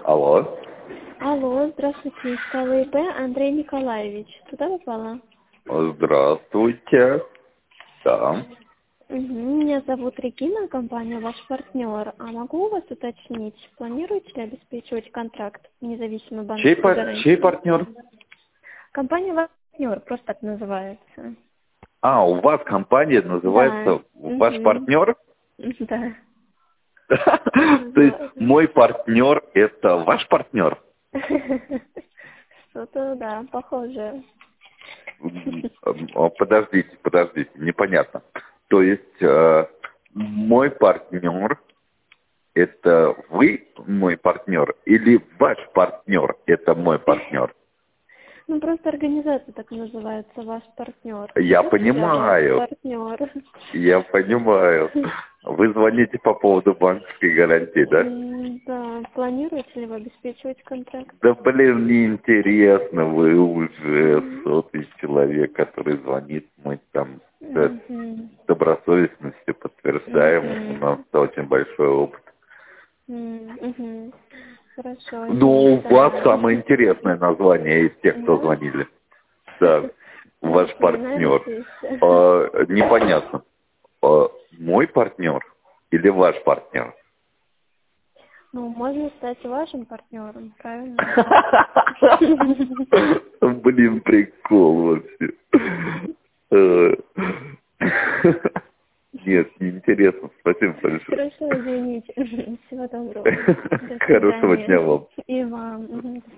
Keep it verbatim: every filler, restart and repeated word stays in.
Алло. Алло, здравствуйте, из КЛИП Андрей Николаевич. Туда попала? Здравствуйте. Да. Угу. Меня зовут Регина, компания ваш партнер. А могу у вас уточнить, планируете ли обеспечивать контракт независимой банковской Чей, пар... гарантии? Чей партнер? Компания ваш партнер, просто так называется. А, у вас компания называется Да. ваш Угу. партнер? Да. То есть мой партнер это ваш партнер? Что-то, да, похоже. Подождите, подождите, непонятно. То есть э, мой партнер это вы мой партнер или ваш партнер это мой партнер? Ну, просто организация так называется, ваш партнер. Я Вот понимаю. Я ваш партнер. Я понимаю. Вы звоните по поводу банковской гарантии, да? М, Да, планируете ли вы обеспечивать контракт? Да блин, неинтересно, вы уже М, сотый человек, который звонит, мы там с мгм, добросовестностью подтверждаем, у нас мгм, очень большой опыт. м, мгм. Хорошо, Ну, у извините вас тогда. самое интересное название из тех, кто Да? звонили. Да, ваш Запоминаем партнер. здесь. А, непонятно, а, мой партнер или ваш партнер? Ну, можно стать вашим партнером, правильно? Блин, прикол вообще. Э, Нет, неинтересно. Спасибо большое. Хорошо, извините. Всего доброго. До Хорошего дня свидания. вам. И вам. Мгм.